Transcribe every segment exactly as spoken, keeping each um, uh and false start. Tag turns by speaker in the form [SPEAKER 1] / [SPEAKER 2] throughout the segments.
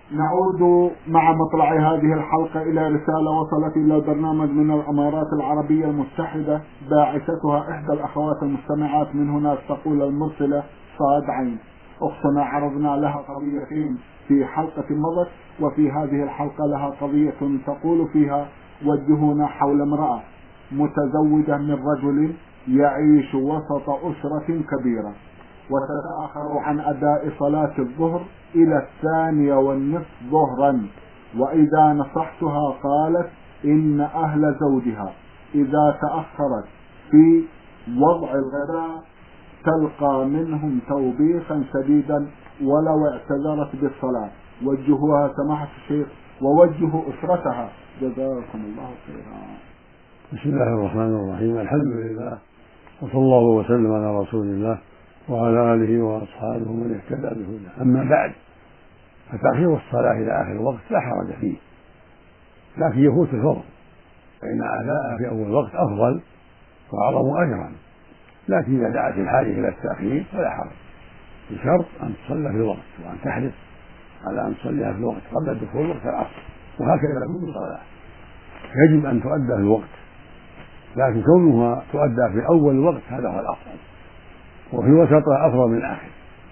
[SPEAKER 1] نعود مع مطلع هذه الحلقة إلى رسالة وصلت إلى برنامج من الأمارات العربية المتحدة باعثتها إحدى الأخوات المستمعات من هناك تقول المرسلة صاد عين: أختنا عرضنا لها قضيتين في حلقة مضت، وفي هذه الحلقة لها قضية تقول فيها: وجهونا حول امرأة متزوجة من رجل يعيش وسط أسرة كبيرة، وتتأخر عن أداء صلاة الظهر إلى الثانية والنصف ظهرا، وإذا نصحتها قالت إن أهل زوجها إذا تأخرت في وضع الغداء تلقى منهم توبيخا شديدا ولو اعتذرت بالصلاة. وجهوها سماحة الشيخ ووجهوا أسرتها، جزاكم الله خيرا.
[SPEAKER 2] بسم الله الرحمن الرحيم، الحمد لله وصلى الله وسلم على رسول الله وعلى آله وأصحابه من اهتدى بهداه. أما بعد، فتأخير الصلاة إلى آخر الوقت لا حرج فيه، لكن يفوت الفضل، فإن أداءها في أول وقت أفضل وأعظم أجرا، لكن إذا دعت الحاجة إلى التأخير فلا حرج، بشرط أن تصلى في الوقت، وأن تحرص على أن تصليها في الوقت قبل دخول وقت العصر. وهكذا كل صلاة يجب أن تؤدى في الوقت، لكن كونها تؤدى في أول الوقت هذا هو الأفضل، وفي وسطها أفضل من الآخر،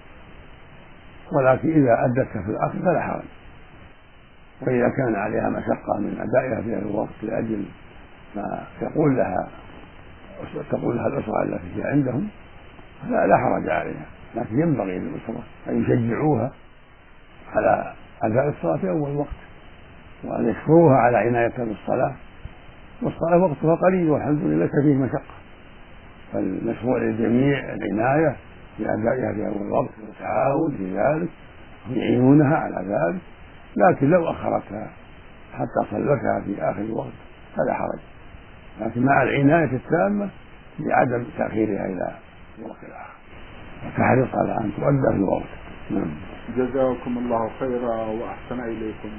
[SPEAKER 2] ولكن إذا أدتها في الآخر فلا حرج. وإذا كان عليها مشقة من أدائها في الوقت لأجل ما تقول لها تقول لها الأسرة التي عندهم فلا لا حرج عليها، لكن ينبغي للأسرة أن يشجعوها على أداء الصلاة في أول وقت، وأن يشكروها على عنايتها بالصلاة، والصلاة وقتها قليل والحمد لله ليس فيه مشقة، فالمشروع للجميع العناية بأدائها في أول وقت والتعاون في ذلك ويعينونها على ذلك، لكن لو أخرتها حتى صلتها في آخر الوقت فلا حرج، لكن مع العناية التامة بعدم تأخيرها إلى الوقت الآخر، وتحرص على أن تؤدى في الوقت. نعم.
[SPEAKER 1] جزاكم الله خيرا وأحسن إليكم.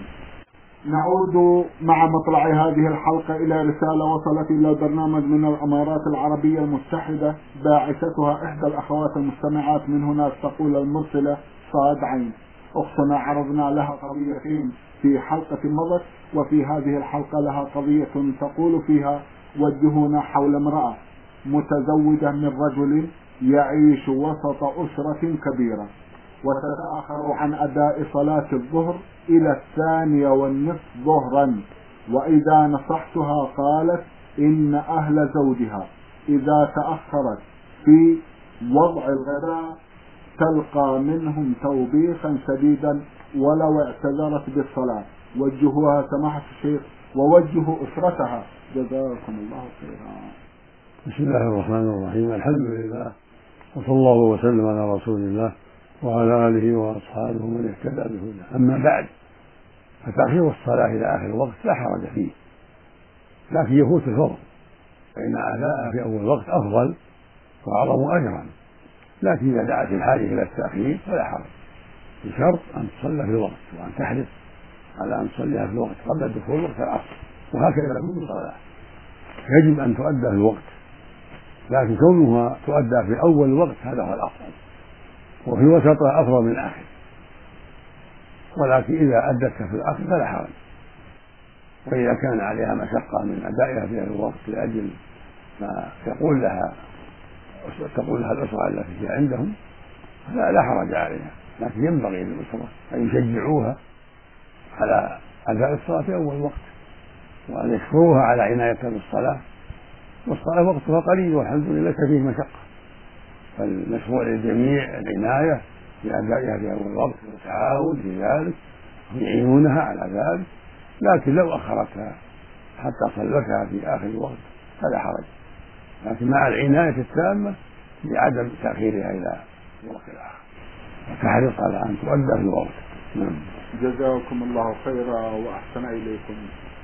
[SPEAKER 1] نعود مع مطلع هذه الحلقة إلى رسالة وصلت إلى برنامج من الأمارات العربية المتحدة باعثتها إحدى الأخوات المستمعات من هناك تقول المرسلة صاد عين: أختنا عرضنا لها قضيتين في حلقة مضت، وفي هذه الحلقة لها قضية تقول فيها: وجهونا حول امرأة متزوجة من رجل يعيش وسط أسرة كبيرة، وتتأخر عن أداء صلاة الظهر إلى الثانية والنصف ظهرا، وإذا نصحتها قالت إن أهل زوجها إذا تأخرت في وضع الغداء تلقى منهم توبيخا شديدا ولو اعتذرت بالصلاة. وجهوها سماحة الشيخ ووجهوا أسرتها، جزاكم الله خيرا.
[SPEAKER 2] بسم الله الرحمن الرحيم، الحمد لله وصلى الله وسلم على رسول الله وعلى آله وأصحابه من اهتدى بهداه. أما بعد، فتأخير الصلاة إلى آخر الوقت لا حرج فيه، لكن يفوت الفضل، فإن أداءها في أول وقت أفضل وأعظم أجرا، لكن إذا دعت الحاجة إلى التأخير فلا حرج، بشرط أن تصلى في الوقت، وأن تحرص على أن تصليها في الوقت قبل دخول وقت العصر. وهكذا كل صلاة يجب أن تؤدى في الوقت، لكن كونها تؤدى في أول الوقت هذا هو الأفضل، وفي وسطها أفضل من الآخر، ولكن إذا أدتها في الآخر فلا حرج. وإذا كان عليها مشقة من أدائها في الوقت لأجل ما تقول لها تقول لها الأسرة التي عندهم فلا لا حرج عليها، لكن ينبغي للأسرة أن يشجعوها على أداء الصلاة في أول وقت، وأن يشكروها على عنايتها بالصلاة، والصلاة وقتها قليل والحمد لله ليس فيه مشقة، فالمشروع للجميع العناية بأدائها في أول وقت والتعاون في ذلك ويعينونها على ذلك، لكن لو أخرتها حتى صلتها في آخر الوقت فلا حرج، لكن مع العناية التامة بعدم تأخيرها إلى الوقت الآخر، وتحرص على أن تؤدى في الوقت. نعم.
[SPEAKER 1] جزاكم الله خيرا وأحسن إليكم.